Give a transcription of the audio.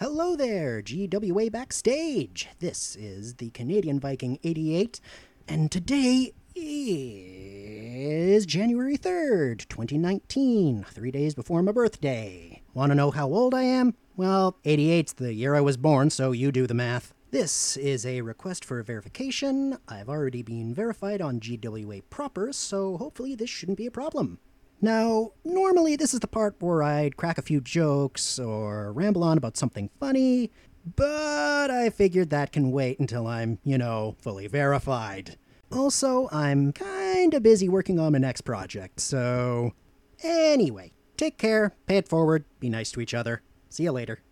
Hello there, GWA Backstage. This is the Canadian Viking 88, and today is January 3rd, 2019, 3 days before my birthday. Want to know how old I am? Well, 88's the year I was born, so you do the math. This is a request for verification. I've already been verified on GWA proper, so hopefully this shouldn't be a problem. Now, normally this is the part where I'd crack a few jokes or ramble on about something funny, but I figured that can wait until I'm, fully verified. Also, I'm kinda busy working on my next project, so... Anyway, take care, pay it forward, be nice to each other. See you later.